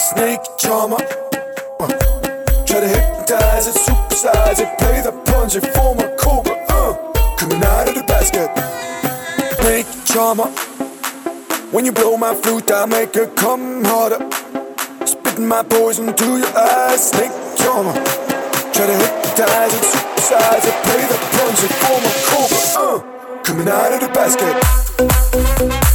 snake charmer. Try to hypnotize it, supersize it, play the punch, form a cobra. Coming out of the basket. Snake charmer. When you blow my flute, I make it come harder. Spitting my poison to your eyes. Snake charmer. Try to hypnotize it, supersize it, play the punch, form a cobra. Coming out of the basket.